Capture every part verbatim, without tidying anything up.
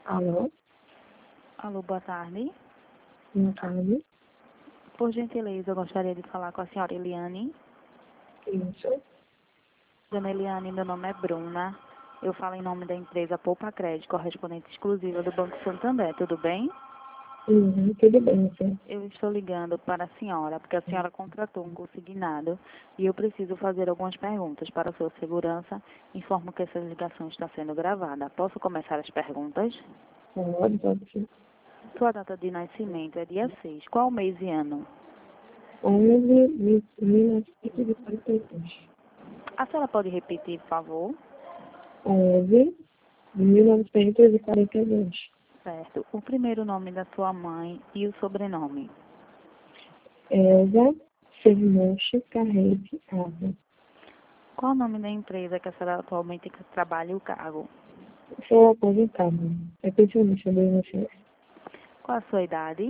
Alô? Alô, boa tarde. Boa tarde. Por gentileza, eu gostaria de falar com a senhora Eliane. Isso. Dona Eliane, meu nome é Bruna. Eu falo em nome da empresa Poupa Crédito, correspondente exclusiva do Banco Santander. Tudo bem? Uhum, tudo bem, sim. Eu estou ligando para a senhora, porque a senhora contratou um consignado e eu preciso fazer algumas perguntas para a sua segurança. Informo que essa ligação está sendo gravada. Posso começar as perguntas? Pode, pode sim. Sua data de nascimento é dia seis. Qual mês e ano? onze de mil novecentos e quarenta e dois. A senhora pode repetir, por favor? onze de mil novecentos e quarenta e dois. Certo. O primeiro nome da sua mãe e o sobrenome. Elza Fernandes Carrete Ava. Qual o nome da empresa que a senhora atualmente trabalha e o cargo? Sou aposentada. É pensionista do I N S S. Qual a sua idade?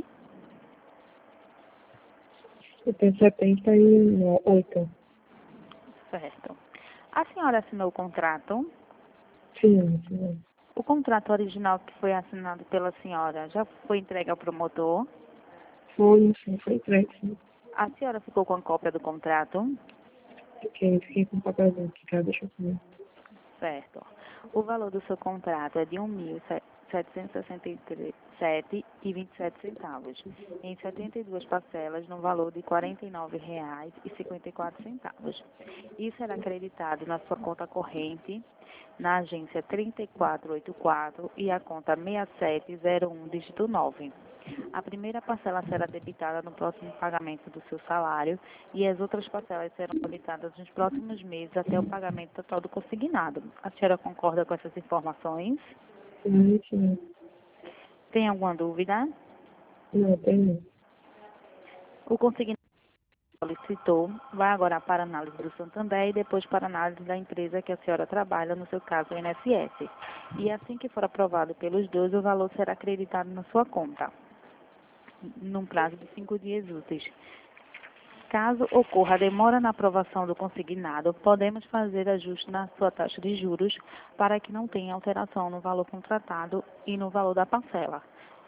Eu tenho setenta e oito. Certo. A senhora assinou o contrato? Sim, sim. O contrato original que foi assinado pela senhora já foi entregue ao promotor? Foi, sim, foi entregue, sim. A senhora ficou com a cópia do contrato? Fiquei, fiquei com o papelzinho aqui, cara, deixa eu ver. Certo. O valor do seu contrato é de um mil setecentos e sessenta e sete reais e vinte e sete centavos, em setenta e duas parcelas no valor de quarenta e nove reais e cinquenta e quatro centavos. Isso será acreditado na sua conta corrente, na agência trinta e quatro oitenta e quatro e a conta seis sete zero um, dígito nove. A primeira parcela será debitada no próximo pagamento do seu salário e as outras parcelas serão debitadas nos próximos meses até o pagamento total do consignado. A senhora concorda com essas informações? Sim, sim. Tem alguma dúvida? Não, tem não. O consignado solicitou vai agora para a análise do Santander e depois para a análise da empresa que a senhora trabalha, no seu caso, o I N S S. E assim que for aprovado pelos dois, o valor será acreditado na sua conta, num prazo de cinco dias úteis. Caso ocorra demora na aprovação do consignado, podemos fazer ajuste na sua taxa de juros para que não tenha alteração no valor contratado e no valor da parcela.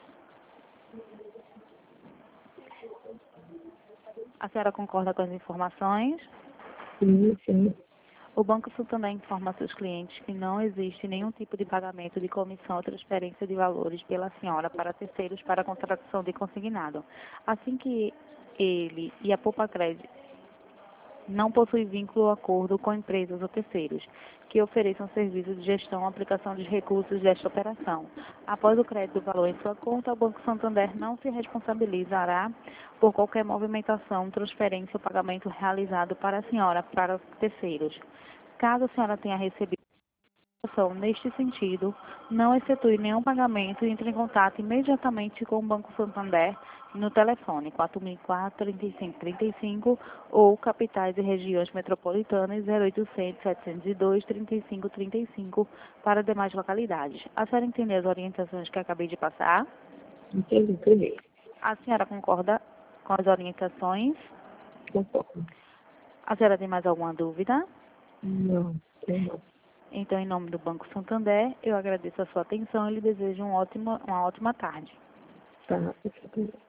A senhora concorda com as informações? Sim, sim. O Banco Santander informa a seus clientes que não existe nenhum tipo de pagamento de comissão ou transferência de valores pela senhora para terceiros para a contratação de consignado. Assim que ele e a Poupa Crédito não possui vínculo ou acordo com empresas ou terceiros que ofereçam serviços de gestão ou aplicação dos recursos desta operação. Após o crédito do valor em sua conta, o Banco Santander não se responsabilizará por qualquer movimentação, transferência ou pagamento realizado para a senhora para terceiros. Caso a senhora tenha recebido informação neste sentido, não efetue nenhum pagamento e entre em contato imediatamente com o Banco Santander no telefone quatro mil e quatro, trinta e cinco trinta e cinco ou capitais e regiões metropolitanas zero oitocentos, setecentos e dois, trinta e cinco trinta e cinco para demais localidades. A senhora entendeu as orientações que acabei de passar? Entendi, entendi. A senhora concorda com as orientações? Concordo. A senhora tem mais alguma dúvida? Não, tem não. Então, em nome do Banco Santander, eu agradeço a sua atenção e lhe desejo um ótimo, uma ótima tarde. Tá, perfeito.